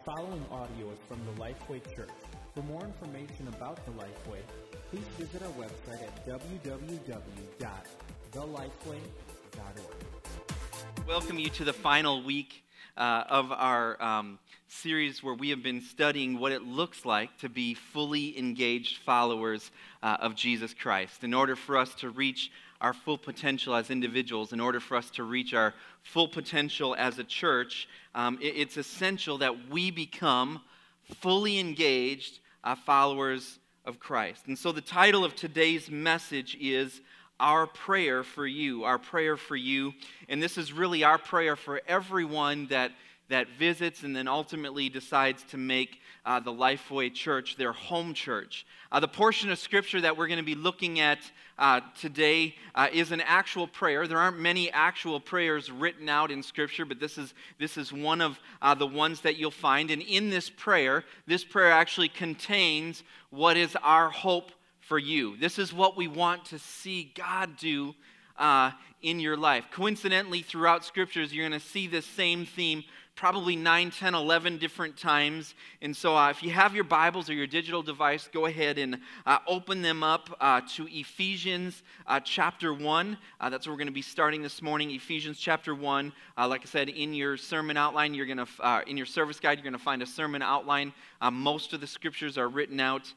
following audio is from the Lifeway Church. For more information about the Lifeway, please visit our website at www.thelifeway.org. Welcome you to the final week of our series where we have been studying what it looks like to be fully engaged followers of Jesus Christ. In order for us to reach our full potential as individuals, in order for us to reach our full potential as a church, it's essential that we become fully engaged followers of Christ. And so the title of today's message is Our Prayer for You, Our Prayer for You. And this is really our prayer for everyone that visits and then ultimately decides to make the Lifeway Church their home church. The portion of Scripture that we're going to be looking at today is an actual prayer. There aren't many actual prayers written out in Scripture, but this is one of the ones that you'll find. And in this prayer actually contains what is our hope for you. This is what we want to see God do in your life. Coincidentally, throughout Scriptures, you're going to see this same theme probably 9, 10, 11 different times. And so if you have your Bibles or your digital device, go ahead and open them up to Ephesians chapter 1. That's where we're going to be starting this morning, Ephesians chapter 1. Like I said, in your sermon outline, you're going to in your service guide, you're going to find a sermon outline. Most of the Scriptures are written out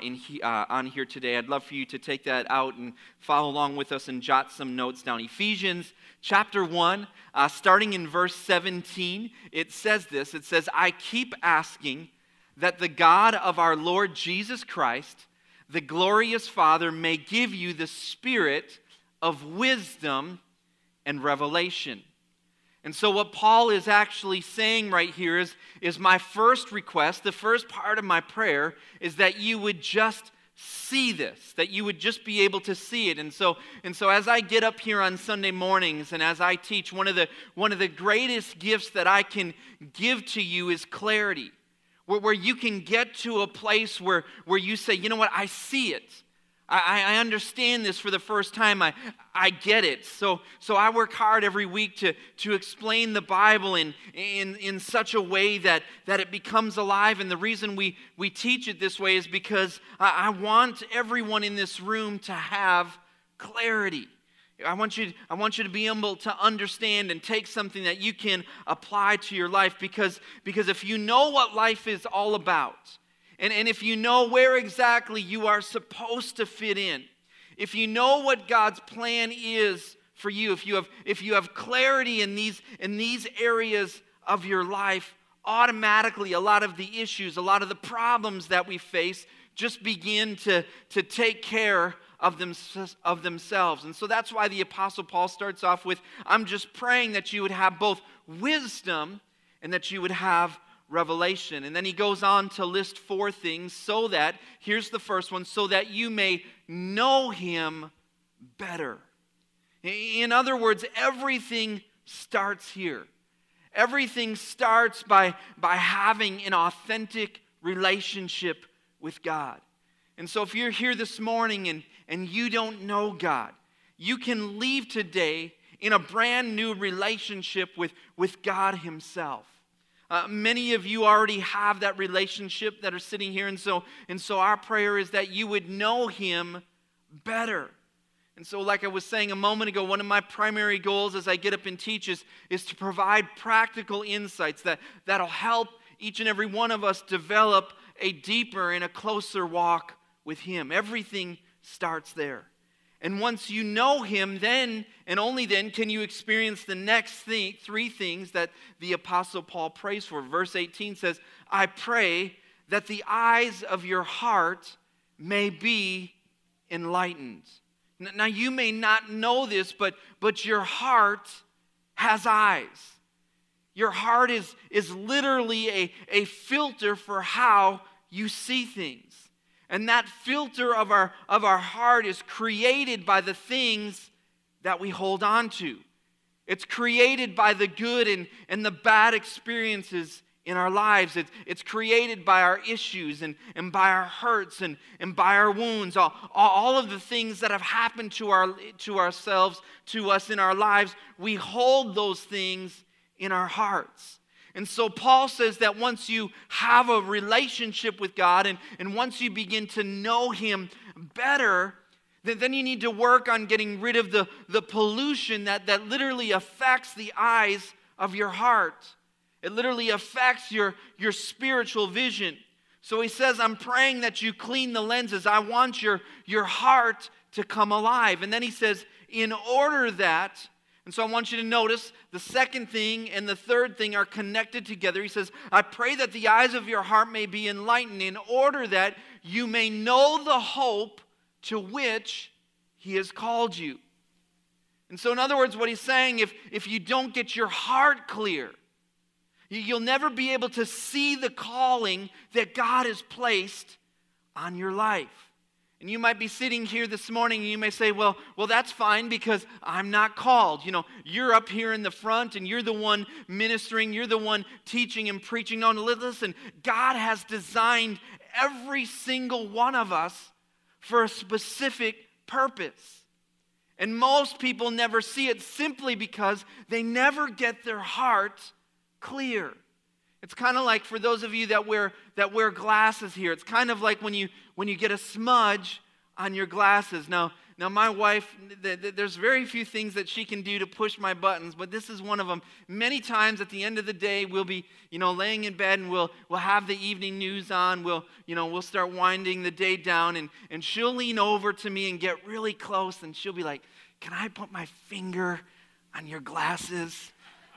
on here today. I'd love for you to take that out and follow along with us and jot some notes down. Ephesians chapter 1, starting in verse 17, it says this. It says, I keep asking that the God of our Lord Jesus Christ, the glorious Father, may give you the spirit of wisdom and revelation. And so what Paul is actually saying right here is my first request, the first part of my prayer, is that you would just see this, that you would just be able to see it. And so as I get up here on Sunday mornings and as I teach, one of the greatest gifts that I can give to you is clarity, where you can get to a place where you say, you know what, I see it. I understand this for the first time. I get it. So I work hard every week to explain the Bible in such a way that it becomes alive. And the reason we teach it this way is because I want everyone in this room to have clarity. I want you to be able to understand and take something that you can apply to your life because if you know what life is all about, and if you know where exactly you are supposed to fit in, if you know what God's plan is for you, if you have clarity in these areas of your life, automatically a lot of the issues, a lot of the problems that we face just begin to take care of themselves. And so that's why the Apostle Paul starts off with, I'm just praying that you would have both wisdom and that you would have revelation. And then he goes on to list 4 things so that, here's the first one, so that you may know him better. In other words, everything starts here. Everything starts by having an authentic relationship with God. And so if you're here this morning and you don't know God, you can leave today in a brand new relationship with God himself. Many of you already have that relationship that are sitting here, and so our prayer is that you would know him better. And so like I was saying a moment ago, one of my primary goals as I get up and teach is to provide practical insights that'll help each and every one of us develop a deeper and a closer walk with him. Everything starts there. And once you know him, then and only then can you experience the next 3 things that the Apostle Paul prays for. Verse 18 says, I pray that the eyes of your heart may be enlightened. Now you may not know this, but your heart has eyes. Your heart is literally a filter for how you see things. And that filter of our heart is created by the things that we hold on to. It's created by the good and the bad experiences in our lives. It's created by our issues and by our hurts and by our wounds. All of the things that have happened to ourselves, to us in our lives, we hold those things in our hearts. And so Paul says that once you have a relationship with God and once you begin to know Him better, then you need to work on getting rid of the pollution that literally affects the eyes of your heart. It literally affects your spiritual vision. So he says, I'm praying that you clean the lenses. I want your heart to come alive. And then he says, in order that, and so I want you to notice the second thing and the third thing are connected together. He says, I pray that the eyes of your heart may be enlightened in order that you may know the hope to which He has called you. And so in other words, what he's saying, if you don't get your heart clear, you'll never be able to see the calling that God has placed on your life. And you might be sitting here this morning and you may say, well, that's fine because I'm not called. You know, you're up here in the front and you're the one ministering, you're the one teaching and preaching. No, listen, God has designed every single one of us for a specific purpose. And most people never see it simply because they never get their heart clear. It's kind of like for those of you that wear glasses here. It's kind of like when you get a smudge on your glasses. Now my wife, there's very few things that she can do to push my buttons, but this is one of them. Many times at the end of the day, we'll be, laying in bed and we'll have the evening news on. We'll start winding the day down, and she'll lean over to me and get really close, and she'll be like, "Can I put my finger on your glasses?"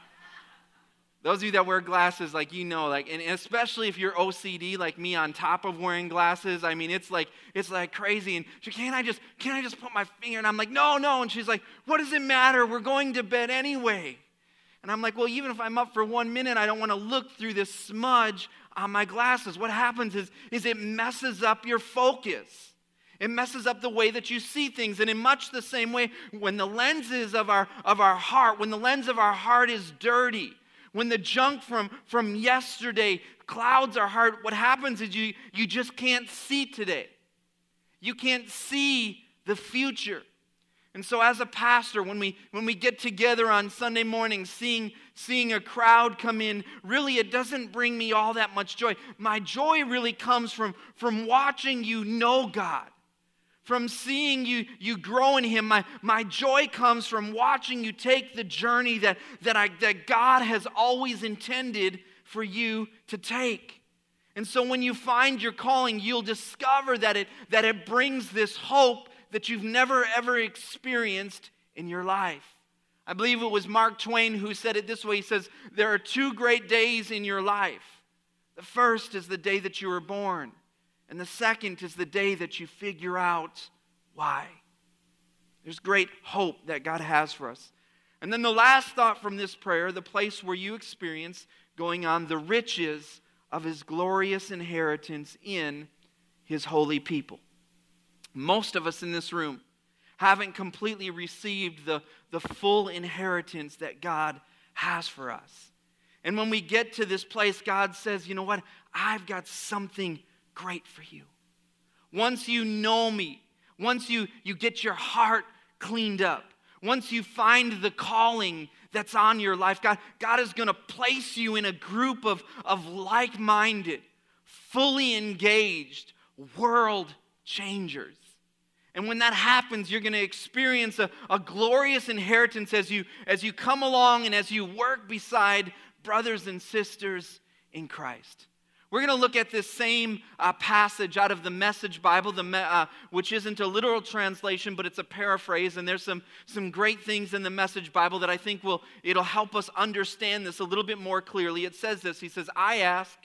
Those of you that wear glasses, and especially if you're OCD like me on top of wearing glasses, I mean, it's like crazy. And she, can I just put my finger? And I'm like, no. And she's like, what does it matter? We're going to bed anyway. And I'm like, well, even if I'm up for 1 minute, I don't want to look through this smudge on my glasses. What happens is it messes up your focus. It messes up the way that you see things. And in much the same way, when the lenses of our heart, when the lens of our heart is dirty, when the junk from yesterday clouds our heart, what happens is you just can't see today. You can't see the future. And so as a pastor, when we get together on Sunday morning, seeing a crowd come in, really it doesn't bring me all that much joy. My joy really comes from watching you know God. From seeing you grow in Him. My joy comes from watching you take the journey that God has always intended for you to take. And so when you find your calling, you'll discover that it brings this hope that you've never ever experienced in your life. I believe it was Mark Twain who said it this way. He says, there are two great days in your life. The first is the day that you were born. And the second is the day that you figure out why. There's great hope that God has for us. And then the last thought from this prayer, the place where you experience going on the riches of His glorious inheritance in His holy people. Most of us in this room haven't completely received the full inheritance that God has for us. And when we get to this place, God says, you know what? I've got something great for you. Once you know me, once you get your heart cleaned up, once you find the calling that's on your life, God is going to place you in a group of like-minded, fully engaged world changers. And when that happens, you're going to experience a glorious inheritance as you come along and as you work beside brothers and sisters in Christ. We're going to look at this same passage out of the Message Bible, which isn't a literal translation, but it's a paraphrase. And there's some great things in the Message Bible that I think it'll help us understand this a little bit more clearly. It says this. He says, I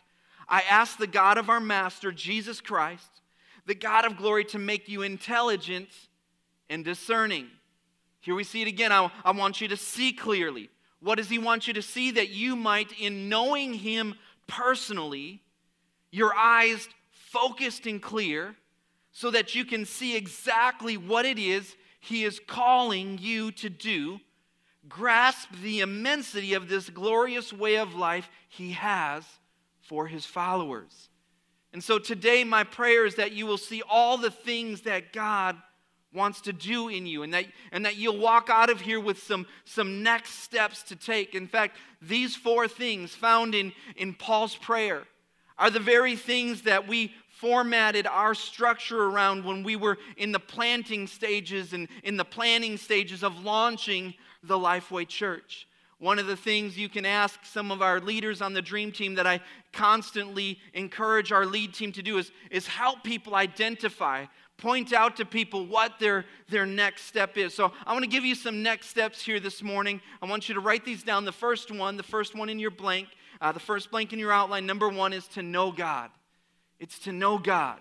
ask the God of our Master, Jesus Christ, the God of glory, to make you intelligent and discerning. Here we see it again. I want you to see clearly. What does He want you to see? That you might, in knowing Him personally, your eyes focused and clear, so that you can see exactly what it is He is calling you to do, grasp the immensity of this glorious way of life He has for His followers. And so today my prayer is that you will see all the things that God wants to do in you, and that you'll walk out of here with some next steps to take. In fact, these 4 things found in Paul's prayer are the very things that we formatted our structure around when we were in the planting stages and in the planning stages of launching the Lifeway Church. One of the things you can ask some of our leaders on the Dream Team that I constantly encourage our lead team to do is help people identify, point out to people what their next step is. So I want to give you some next steps here this morning. I want you to write these down. The first one in your blank, the first blank in your outline, number 1 is to know God. It's to know God.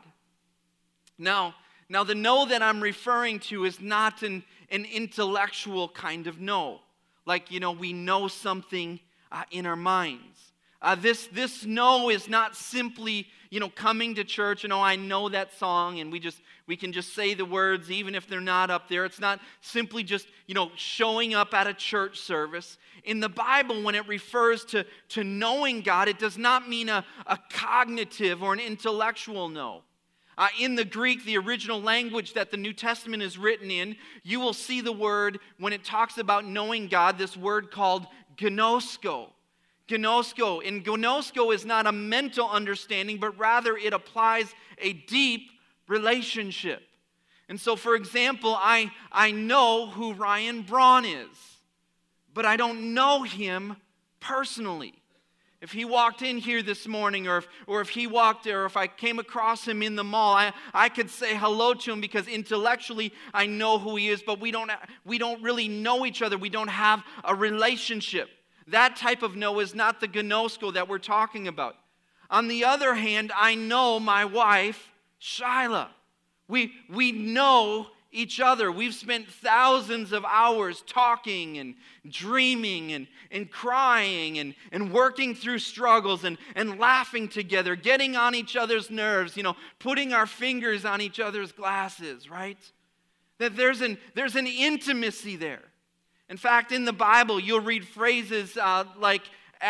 Now the know that I'm referring to is not an intellectual kind of know. Like, we know something in our minds. This know is not simply, coming to church and, I know that song, and we can just say the words even if they're not up there. It's not simply just, showing up at a church service. In the Bible, when it refers to knowing God, it does not mean a cognitive or an intellectual know. In the Greek, the original language that the New Testament is written in, you will see the word, when it talks about knowing God, this word called gnosko. Gnosko. And gnosko is not a mental understanding, but rather it applies a deep relationship. And so, for example, I know who Ryan Braun is, but I don't know him personally. If he walked in here this morning, or if I came across him in the mall, I could say hello to him because intellectually I know who he is, but we don't really know each other. We don't have a relationship. That type of know is not the gnosko that we're talking about. On the other hand, I know my wife, Shyla. We know each other. We've spent thousands of hours talking and dreaming and crying and working through struggles and laughing together, getting on each other's nerves, putting our fingers on each other's glasses, right? That there's an intimacy there. In fact, in the Bible, you'll read phrases like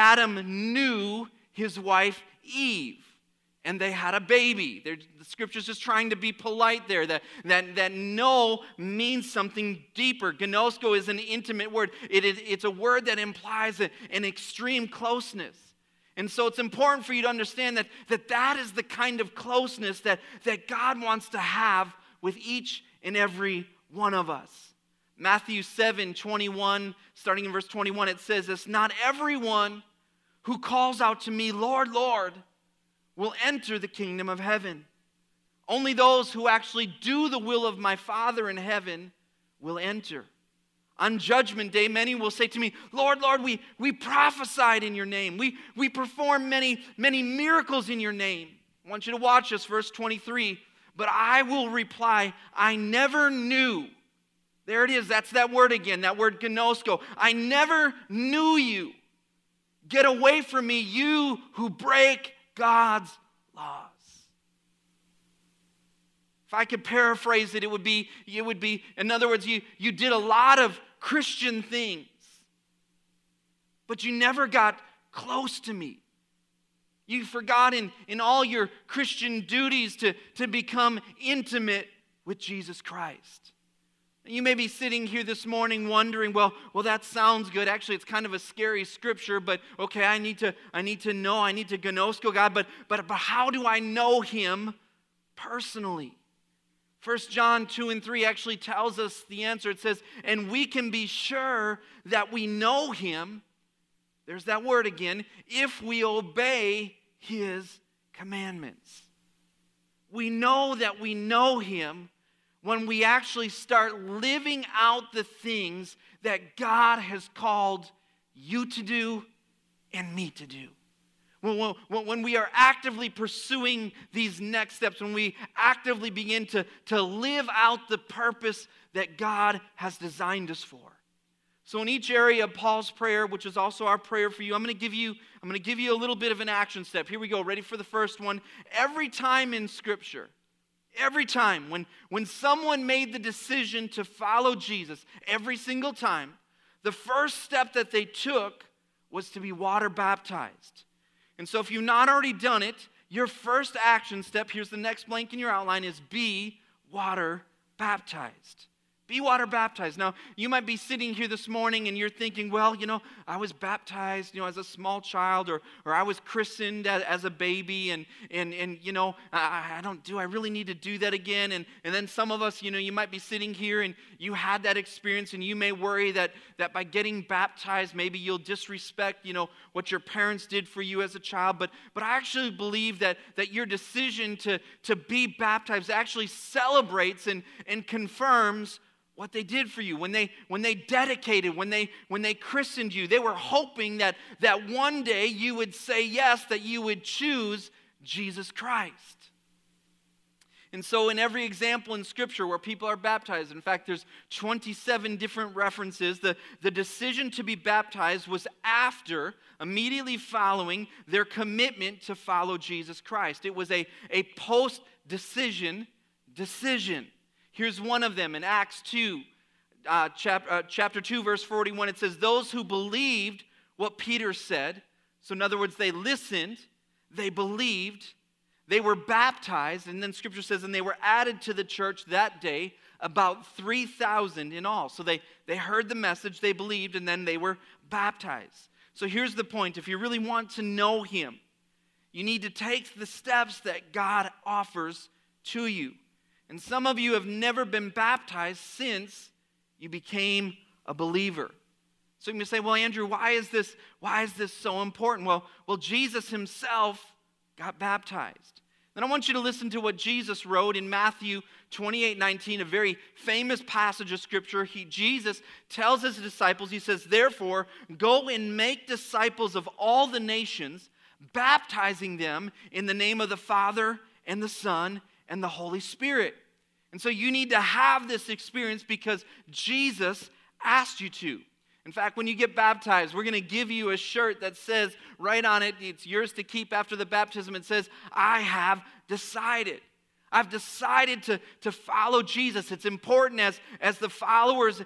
Adam knew his wife Eve, and they had a baby. The Scripture's just trying to be polite there. That know means something deeper. Gnosko is an intimate word. It's a word that implies an extreme closeness. And so it's important for you to understand that is the kind of closeness that God wants to have with each and every one of us. Matthew 7:21, starting in verse 21, it says this: "Not everyone who calls out to me, 'Lord, Lord,' will enter the kingdom of heaven. Only those who actually do the will of my Father in heaven will enter. On judgment day, many will say to me, 'Lord, Lord, we prophesied in your name. We performed many, many miracles in your name.' I want you to watch this, verse 23. But I will reply, 'I never knew.'" There it is. That's that word again, that word gnosko. "I never knew you. Get away from me, you who break God's laws." If I could paraphrase it, it would be, in other words, you did a lot of Christian things, but you never got close to me. You forgot in all your Christian duties to become intimate with Jesus Christ. You may be sitting here this morning wondering, well, that sounds good. Actually, it's kind of a scary scripture, but okay, I need to gnosko God, but how do I know him personally? 1 John 2 and 3 actually tells us the answer. It says, "And we can be sure that we know him," there's that word again, "if we obey his commandments." We know that we know him when we actually start living out the things that God has called you to do and me to do. When we are actively pursuing these next steps, when we actively begin to live out the purpose that God has designed us for. So in each area of Paul's prayer, which is also our prayer for you, I'm going to give you a little bit of an action step. Here we go. Ready for the first one? Every time in Scripture, every time when someone made the decision to follow Jesus, every single time, the first step that they took was to be water baptized. And so if you've not already done it, your first action step, here's the next blank in your outline, is be water baptized. Be water baptized. Now, you might be sitting here this morning and you're thinking, well, I was baptized, as a small child, or I was christened as a baby, and I really need to do that again? And then some of us, you might be sitting here and you had that experience, and you may worry that by getting baptized, maybe you'll disrespect, what your parents did for you as a child. But I actually believe that your decision to be baptized actually celebrates and confirms what they did for you. When they dedicated, when they christened you, they were hoping that one day you would say yes, that you would choose Jesus Christ. And so in every example in Scripture where people are baptized, in fact, there's 27 different references, the decision to be baptized was immediately following their commitment to follow Jesus Christ. It was a post-decision decision. Here's one of them in Acts 2, chapter 2, verse 41. It says, those who believed what Peter said, so in other words, they listened, they believed, they were baptized, and then Scripture says, and they were added to the church that day, about 3,000 in all. So they heard the message, they believed, and then they were baptized. So here's the point. If you really want to know Him, you need to take the steps that God offers to you. And some of you have never been baptized since you became a believer. So you may say, well, Andrew, why is this so important? Well, Jesus Himself got baptized. Then I want you to listen to what Jesus wrote in Matthew 28:19, a very famous passage of Scripture. Jesus tells His disciples, He says, therefore, go and make disciples of all the nations, baptizing them in the name of the Father and the Son and the Holy Spirit. And so you need to have this experience because Jesus asked you to. In fact, when you get baptized, we're going to give you a shirt that says right on it, it's yours to keep after the baptism. It says, I have decided. I've decided to follow Jesus. It's important as followers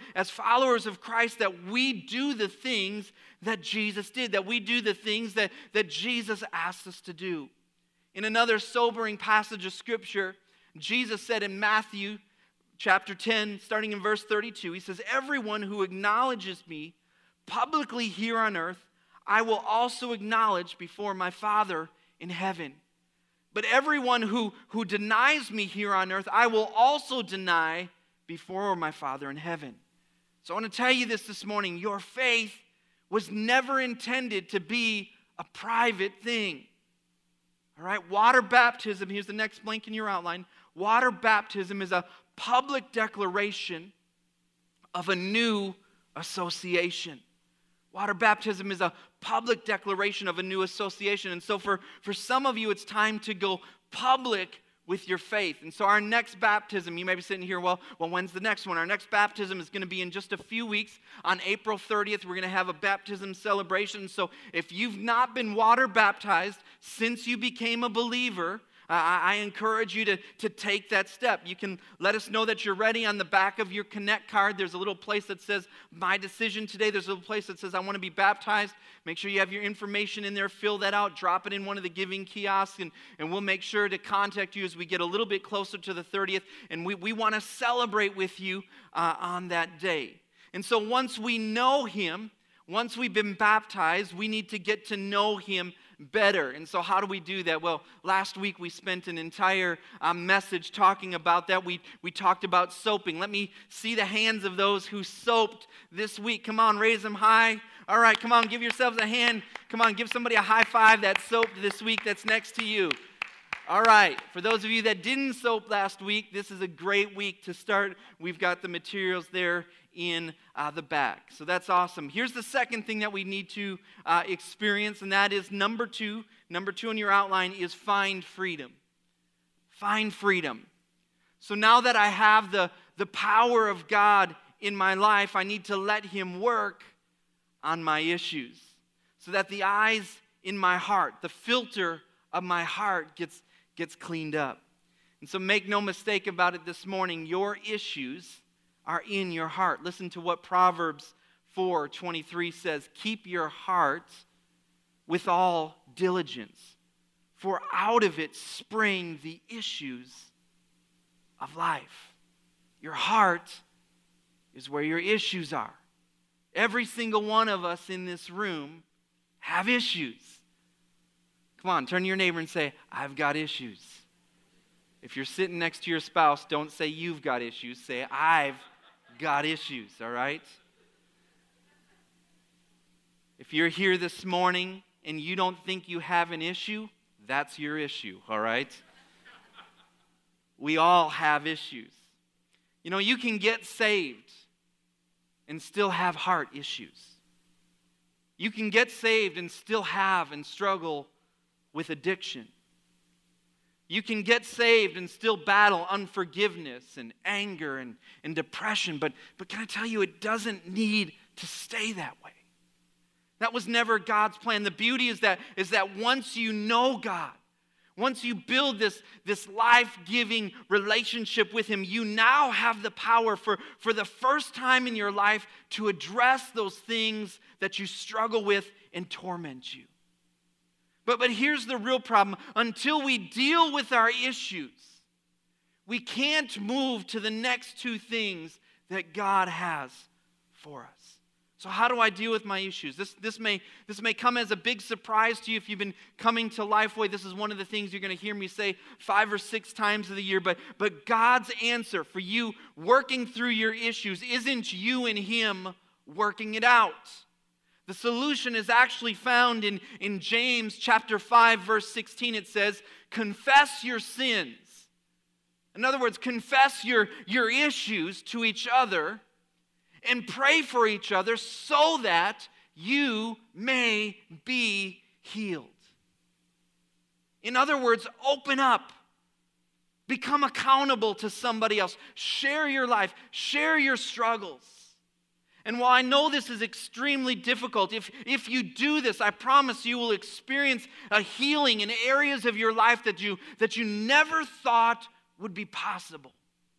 of Christ that we do the things that Jesus did, that we do the things that Jesus asked us to do. In another sobering passage of Scripture, Jesus said in Matthew chapter 10, starting in verse 32, He says, everyone who acknowledges me publicly here on earth, I will also acknowledge before my Father in heaven. But everyone who denies me here on earth, I will also deny before my Father in heaven. So I want to tell you this morning. Your faith was never intended to be a private thing. All right, water baptism, here's the next blank in your outline. Water baptism is a public declaration of a new association. Water baptism is a public declaration of a new association. And so for some of you, it's time to go public with your faith. And so our next baptism, you may be sitting here, well, when's the next one? Our next baptism is going to be in just a few weeks. On April 30th, we're going to have a baptism celebration. So if you've not been water baptized since you became a believer, I encourage you to take that step. You can let us know that you're ready on the back of your Connect card. There's a little place that says, my decision today. There's a little place that says, I want to be baptized. Make sure you have your information in there. Fill that out. Drop it in one of the giving kiosks, and we'll make sure to contact you as we get a little bit closer to the 30th. And we want to celebrate with you on that day. And so once we know Him, once we've been baptized, we need to get to know Him better. And so how do we do that? Well, last week we spent an entire message talking about that. We talked about soaping. Let me see the hands of those who soaped this week. Come on, raise them high. All right, come on, give yourselves a hand. Come on, give somebody a high five that soaped this week that's next to you. All right, for those of you that didn't soap last week, this is a great week to start. We've got the materials there in the back. So that's awesome. Here's the second thing that we need to experience, and that is number two. Number two on your outline is find freedom. Find freedom. So now that I have the power of God in my life, I need to let Him work on my issues so that the eyes in my heart, the filter of my heart gets cleaned up. And so make no mistake about it this morning, your issues are in your heart. Listen to what Proverbs 4:23 says. Keep your heart with all diligence, for out of it spring the issues of life. Your heart is where your issues are. Every single one of us in this room have issues. Come on, turn to your neighbor and say, I've got issues. If you're sitting next to your spouse, don't say you've got issues. Say, I've got issues, all right? If you're here this morning and you don't think you have an issue, that's your issue, all right? We all have issues. You know, you can get saved and still have heart issues. You can get saved and still have and struggle with addiction. You can get saved and still battle unforgiveness and anger and depression. But can I tell you, it doesn't need to stay that way. That was never God's plan. The beauty is that once you know God, once you build this life-giving relationship with Him, you now have the power for the first time in your life to address those things that you struggle with and torment you. But here's the real problem. Until we deal with our issues, we can't move to the next two things that God has for us. So how do I deal with my issues? This may come as a big surprise to you if you've been coming to Lifeway. This is one of the things you're going to hear me say 5 or 6 times of the year. But God's answer for you working through your issues isn't you and Him working it out. The solution is actually found in James chapter 5, verse 16. It says, confess your sins. In other words, confess your issues to each other and pray for each other so that you may be healed. In other words, open up. Become accountable to somebody else. Share your life. Share your struggles. And while I know this is extremely difficult, if you do this, I promise you will experience a healing in areas of your life that you never thought would be possible.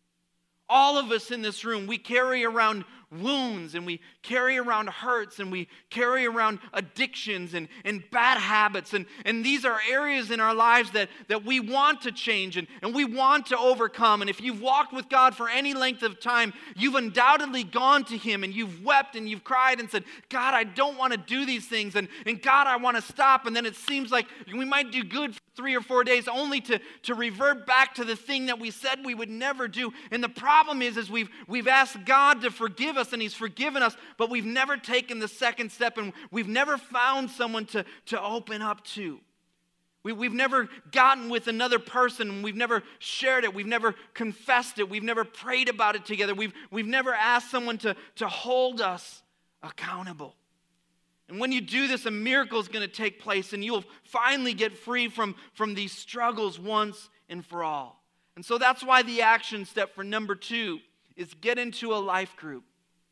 All of us in this room, we carry around wounds and we carry around hurts and we carry around addictions and bad habits. And these are areas in our lives that we want to change and we want to overcome. And if you've walked with God for any length of time, you've undoubtedly gone to Him and you've wept and you've cried and said, God, I don't want to do these things. And God, I want to stop. And then it seems like we might do good for 3 or 4 days only to revert back to the thing that we said we would never do. And the problem is we've asked God to forgive us and He's forgiven us, but we've never taken the second step and we've never found someone to open up to. We've never gotten with another person. We've never shared it. We've never confessed it. We've never prayed about it together. We've never asked someone to hold us accountable. And when you do this, a miracle is going to take place and you'll finally get free from these struggles once and for all. And so that's why the action step for number 2 is get into a life group.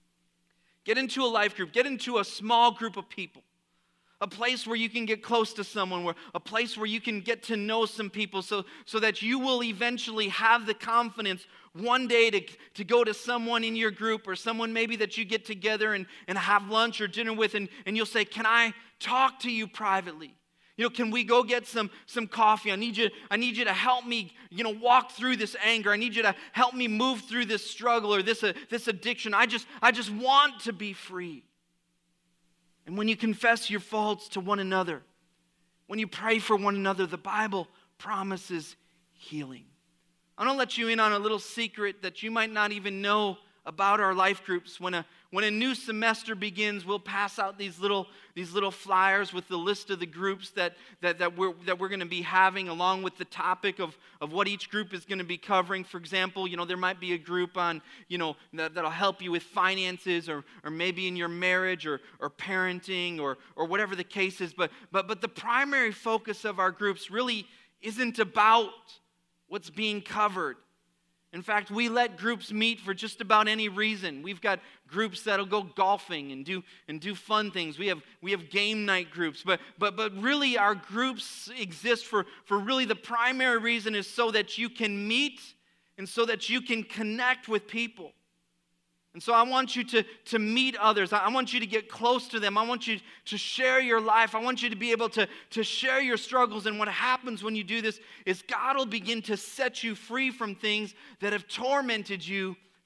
Get into a life group. Get into a small group of people. A place where you can get close to someone, a place where you can get to know some people so that you will eventually have the confidence one day to go to someone in your group or someone maybe that you get together and have lunch or dinner with and you'll say, can I talk to you privately? You know, can we go get some coffee? I need you to help me, walk through this anger. I need you to help me move through this struggle or this addiction. I just want to be free. And when you confess your faults to one another, when you pray for one another, the Bible promises healing. I'm going to let you in on a little secret that you might not even know about our life groups. When a new semester begins, we'll pass out these little flyers with the list of the groups that we're going to be having, along with the topic of what each group is going to be covering. For example, there might be a group on, that'll help you with finances or maybe in your marriage or parenting or whatever the case is. But the primary focus of our groups really isn't about what's being covered. In fact, we let groups meet for just about any reason. We've got groups that'll go golfing and do fun things. We have game night groups. But really our groups exist for really the primary reason is so that you can meet and so that you can connect with people. And so I want you to meet others. I want you to get close to them. I want you to share your life. I want you to be able to share your struggles. And what happens when you do this is God will begin to set you free from things that have tormented you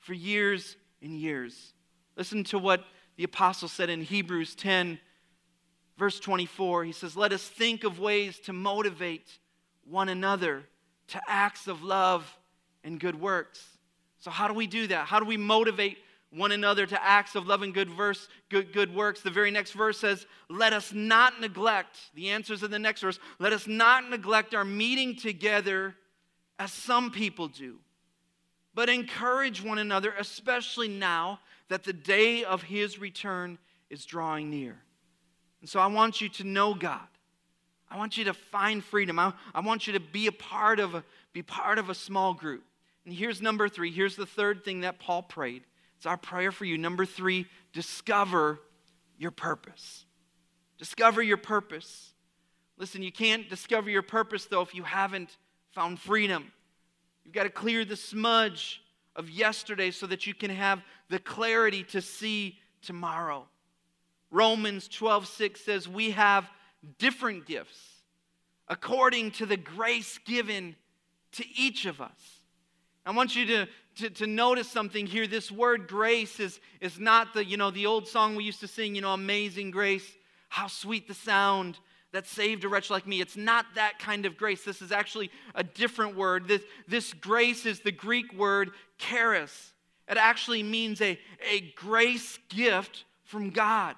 for years and years. Listen to what the apostle said in Hebrews 10, verse 24. He says, let us think of ways to motivate one another to acts of love and good works. So how do we do that? How do we motivate one another to acts of love and good works? The very next verse says, let us not neglect, the answers in the next verse, let us not neglect our meeting together as some people do, but encourage one another, especially now that the day of His return is drawing near. And so I want you to know God. I want you to find freedom. I want you to be a part of a small group. And here's number 3. Here's the third thing that Paul prayed. It's our prayer for you. Number 3, discover your purpose. Discover your purpose. Listen, you can't discover your purpose, though, if you haven't found freedom. You've got to clear the smudge of yesterday so that you can have the clarity to see tomorrow. Romans 12:6 says, we have different gifts according to the grace given to each of us. I want you to notice something here. This word grace is not the old song we used to sing, Amazing Grace, how sweet the sound that saved a wretch like me. It's not that kind of grace. This is actually a different word. This grace is the Greek word charis. It actually means a grace gift from God.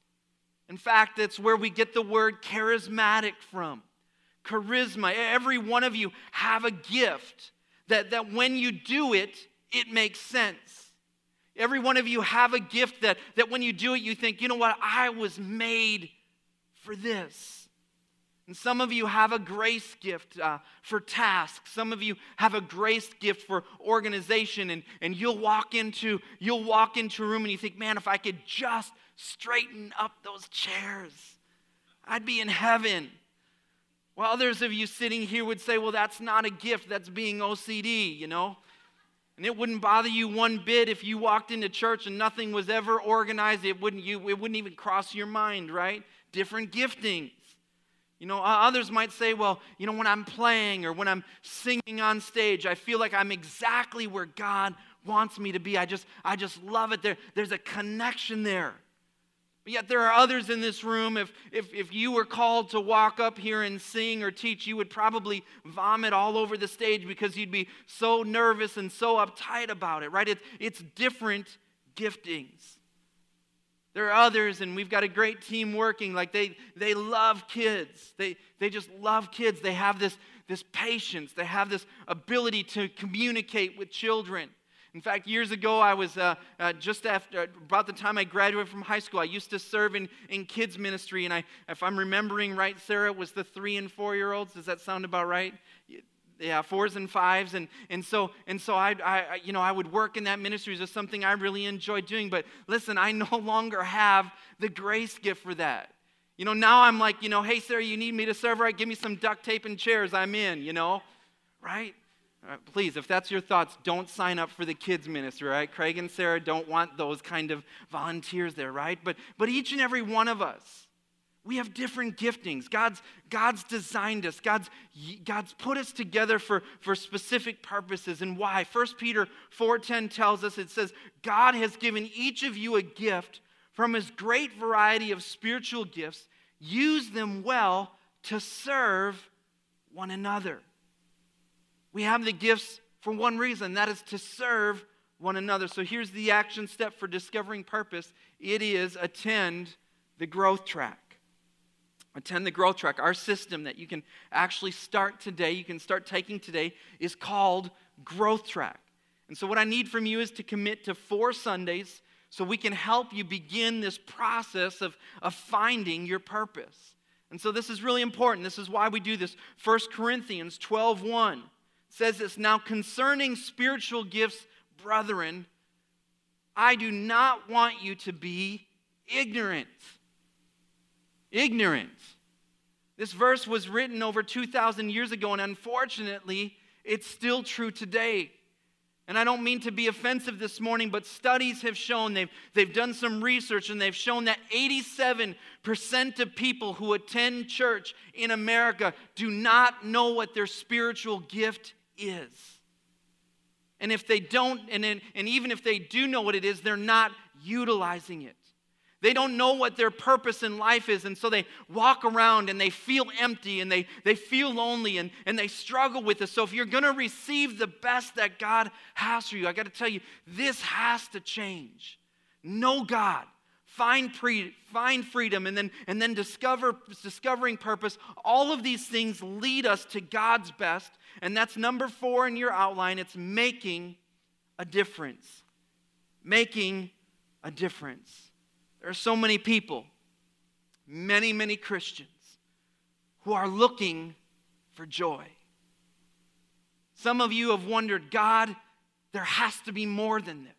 In fact, it's where we get the word charismatic from. Charisma. Every one of you have a gift that when you do it, it makes sense. Every one of you have a gift that when you do it, you think, you know what, I was made for this. And some of you have a grace gift for tasks. Some of you have a grace gift for organization. And you'll walk into a room and you think, man, if I could just straighten up those chairs, I'd be in heaven. Well, others of you sitting here would say, well, that's not a gift, that's being OCD, And it wouldn't bother you one bit if you walked into church and nothing was ever organized. It wouldn't even cross your mind, right? Different giftings. Others might say, well, when I'm playing or when I'm singing on stage, I feel like I'm exactly where God wants me to be. I just love it. There's a connection there. But yet there are others in this room, if you were called to walk up here and sing or teach, you would probably vomit all over the stage because you'd be so nervous and so uptight about it, right? It's different giftings. There are others, and we've got a great team working, like they love kids. They just love kids. They have this patience. They have this ability to communicate with children. In fact, years ago, I was about the time I graduated from high school, I used to serve in kids ministry, and if I'm remembering right, Sarah, it was the 3 and 4-year-olds. Does that sound about right? Yeah, 4s and 5s, and so I would work in that ministry. It was something I really enjoyed doing. But listen, I no longer have the grace gift for that. Now I'm like, hey Sarah, you need me to serve, right? Give me some duct tape and chairs. I'm in. Right? Please, if that's your thoughts, don't sign up for the kids ministry, right? Craig and Sarah don't want those kind of volunteers there, right? But each and every one of us, we have different giftings. God's designed us. God's put us together for specific purposes. And why? 1 Peter 4:10 tells us, it says, God has given each of you a gift from His great variety of spiritual gifts. Use them well to serve one another. We have the gifts for one reason, that is to serve one another. So here's the action step for discovering purpose. It is attend the growth track. Attend the growth track. Our system that you can actually start today, you can start taking today, is called Growth Track. And so what I need from you is to commit to 4 Sundays so we can help you begin this process of finding your purpose. And so this is really important. This is why we do this. 1 Corinthians 12:1 says this, now concerning spiritual gifts, brethren, I do not want you to be ignorant. Ignorant. This verse was written over 2,000 years ago, and unfortunately, it's still true today. And I don't mean to be offensive this morning, but studies have shown, they've done some research, and they've shown that 87% of people who attend church in America do not know what their spiritual gift is. And if they don't, and even if they do know what it is, they're not utilizing it. They don't know what their purpose in life is, and so they walk around and they feel empty and they feel lonely and they struggle with it. So if you're going to receive the best that God has for you, I got to tell you, this has to change. Know God. Find freedom, and then discovering purpose. All of these things lead us to God's best, and that's number 4 in your outline. It's making a difference. Making a difference. There are so many people, many, many Christians, who are looking for joy. Some of you have wondered, God, there has to be more than this.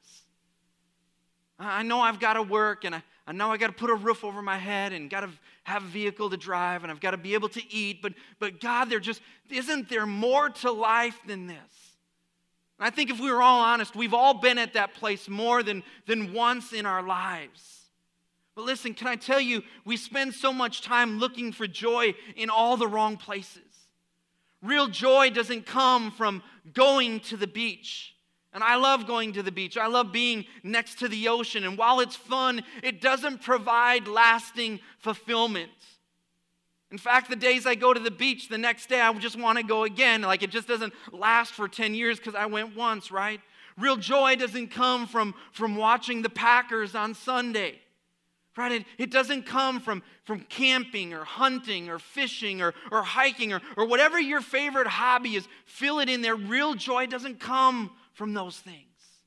I know I've got to work, and I know I got to put a roof over my head and got to have a vehicle to drive, and I've got to be able to eat, but God, isn't there more to life than this? And I think if we were all honest, we've all been at that place more than once in our lives. But listen, can I tell you, we spend so much time looking for joy in all the wrong places. Real joy doesn't come from going to the beach. And I love going to the beach. I love being next to the ocean. And while it's fun, it doesn't provide lasting fulfillment. In fact, the days I go to the beach, the next day I just want to go again. Like it just doesn't last for 10 years because I went once, right? Real joy doesn't come from watching the Packers on Sunday. Right? It doesn't come from camping or hunting or fishing or hiking or whatever your favorite hobby is. Fill it in there. Real joy doesn't come from those things.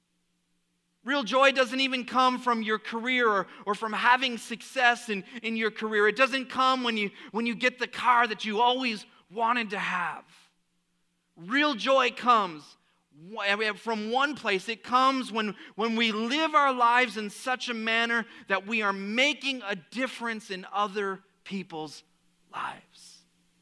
Real joy doesn't even come from your career or from having success in your career. It doesn't come when you get the car that you always wanted to have. Real joy comes from one place. It comes when we live our lives in such a manner that we are making a difference in other people's lives.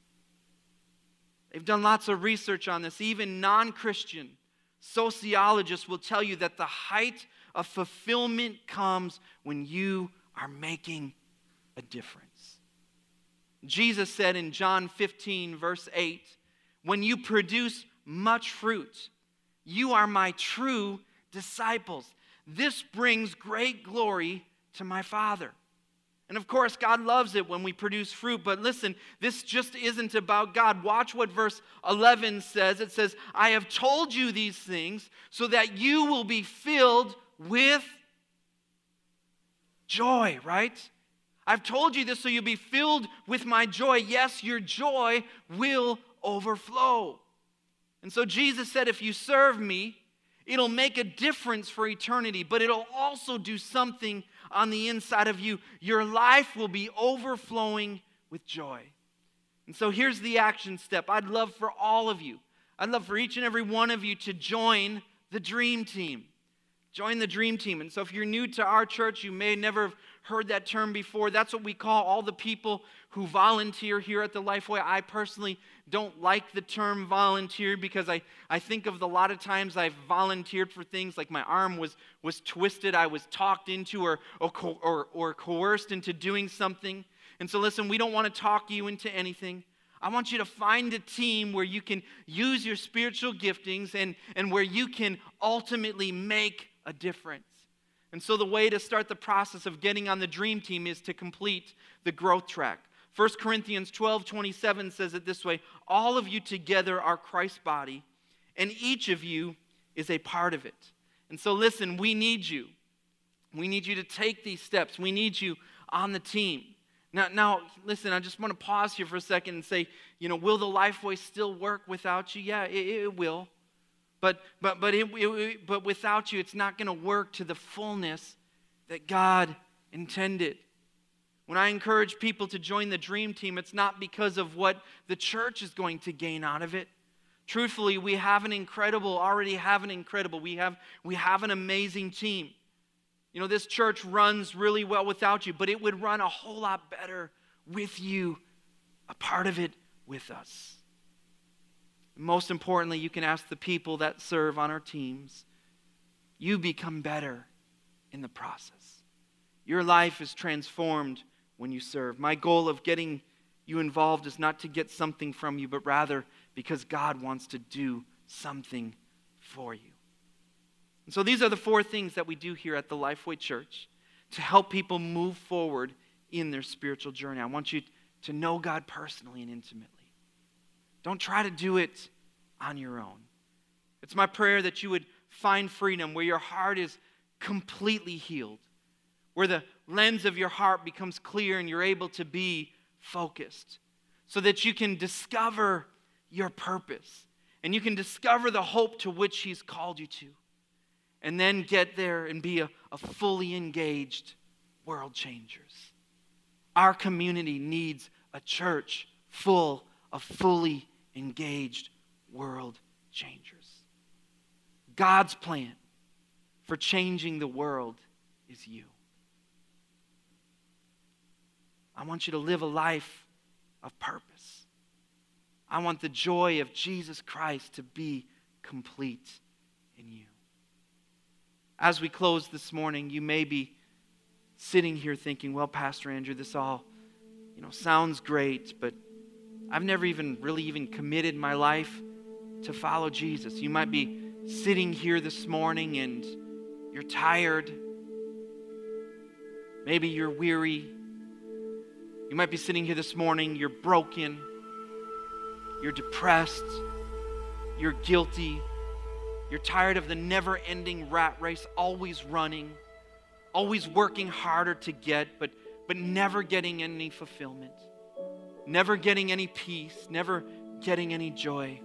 They've done lots of research on this. Even non-Christian sociologists will tell you that the height of fulfillment comes when you are making a difference. Jesus said in John 15, verse 8, when you produce much fruit, you are my true disciples. This brings great glory to my Father. And of course, God loves it when we produce fruit. But listen, this just isn't about God. Watch what verse 11 says. It says, I have told you these things so that you will be filled with joy, right? I've told you this so you'll be filled with my joy. Yes, your joy will overflow. And so Jesus said, if you serve me, it'll make a difference for eternity, but it'll also do something on the inside of you. Your life will be overflowing with joy. And so here's the action step. I'd love for all of you, I'd love for each and every one of you to join the Dream Team. Join the Dream Team. And so if you're new to our church, you may never have heard that term before. That's what we call all the people who volunteer here at the Lifeway. I personally don't like the term volunteer because I think of the lot of times I've volunteered for things like my arm was twisted, I was talked into or coerced into doing something. And so listen, we don't want to talk you into anything. I want you to find a team where you can use your spiritual giftings and where you can ultimately make a difference. And so the way to start the process of getting on the Dream Team is to complete the growth track. 1 Corinthians 12:27 says it this way, all of you together are Christ's body, and each of you is a part of it. And so listen, we need you. We need you to take these steps. We need you on the team. Now, listen, I just want to pause here for a second and say, will the Lifeway still work without you? Yeah, it will. But without you, it's not going to work to the fullness that God intended. When I encourage people to join the Dream Team, it's not because of what the church is going to gain out of it. Truthfully, we have an incredible we have an amazing team. This church runs really well without you, but it would run a whole lot better with you, a part of it with us. Most importantly, you can ask the people that serve on our teams. You become better in the process. Your life is transformed when you serve. My goal of getting you involved is not to get something from you, but rather because God wants to do something for you. And so these are the 4 things that we do here at the Lifeway Church to help people move forward in their spiritual journey. I want you to know God personally and intimately. Don't try to do it on your own. It's my prayer that you would find freedom where your heart is completely healed, where the lens of your heart becomes clear and you're able to be focused, so that you can discover your purpose and you can discover the hope to which He's called you to, and then get there and be a fully engaged world changers. Our community needs a church full of fully engaged world changers. God's plan for changing the world is you. I want you to live a life of purpose. I want the joy of Jesus Christ to be complete in you. As we close this morning, you may be sitting here thinking, well, Pastor Andrew, this all, sounds great, but I've never really committed my life to follow Jesus. You might be sitting here this morning and you're tired. Maybe you're weary. You might be sitting here this morning, you're broken, you're depressed, you're guilty, you're tired of the never-ending rat race, always running, always working harder to get, but never getting any fulfillment, never getting any peace, never getting any joy.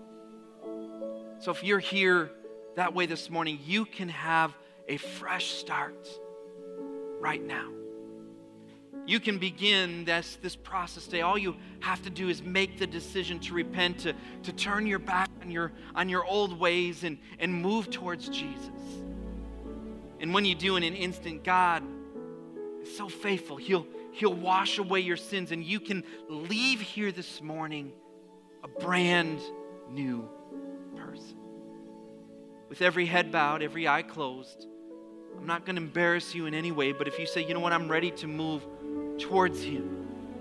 So if you're here that way this morning, you can have a fresh start right now. You can begin this process today. All you have to do is make the decision to repent, to turn your back on your old ways and move towards Jesus. And when you do, in an instant, God is so faithful. He'll wash away your sins, and you can leave here this morning a brand new person. With every head bowed, every eye closed, I'm not going to embarrass you in any way, but if you say, you know what, I'm ready to move towards Him.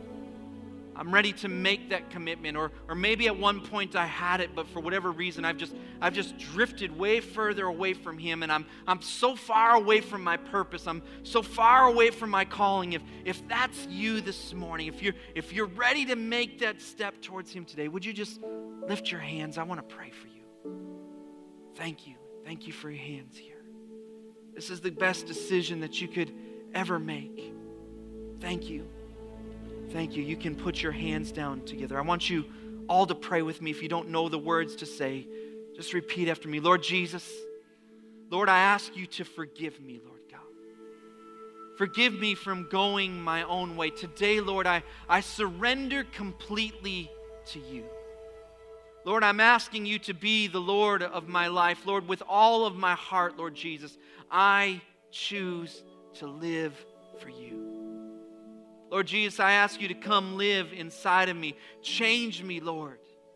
I'm ready to make that commitment, or maybe at one point I had it, but for whatever reason I've just drifted way further away from Him, and I'm so far away from my purpose. I'm so far away from my calling. If that's you this morning, if you're ready to make that step towards Him today, would you just lift your hands? I want to pray for you. Thank you. Thank you for your hands here. This is the best decision that you could ever make. Thank you. Thank you. You can put your hands down together. I want you all to pray with me. If you don't know the words to say, just repeat after me. Lord Jesus, Lord, I ask you to forgive me, Lord God. Forgive me from going my own way. Today, Lord, I surrender completely to you. Lord, I'm asking you to be the Lord of my life. Lord, with all of my heart, Lord Jesus, I choose to live for you. Lord Jesus, I ask you to come live inside of me. Change me, Lord.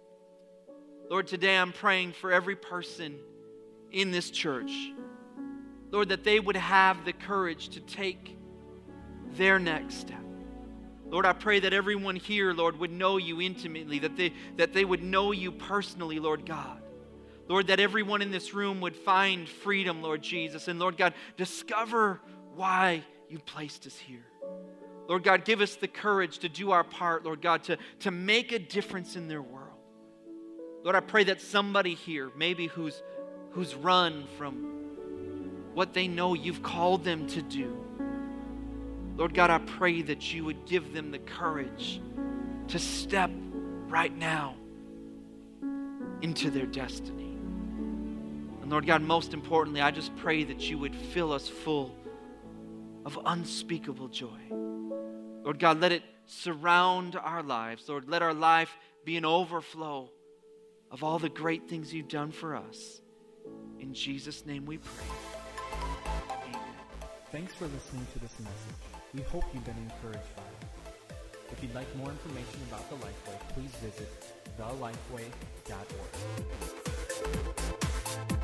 Lord, today I'm praying for every person in this church. Lord, that they would have the courage to take their next step. Lord, I pray that everyone here, Lord, would know you intimately, that they would know you personally, Lord God. Lord, that everyone in this room would find freedom, Lord Jesus. And Lord God, discover why you placed us here. Lord God, give us the courage to do our part, Lord God, to make a difference in their world. Lord, I pray that somebody here, maybe who's run from what they know you've called them to do, Lord God, I pray that you would give them the courage to step right now into their destiny. And Lord God, most importantly, I just pray that you would fill us full of unspeakable joy. Lord God, let it surround our lives. Lord, let our life be an overflow of all the great things you've done for us. In Jesus' name we pray. Amen. Thanks for listening to this message. We hope you've been encouraged by it. If you'd like more information about the Lifeway, please visit thelifeway.org.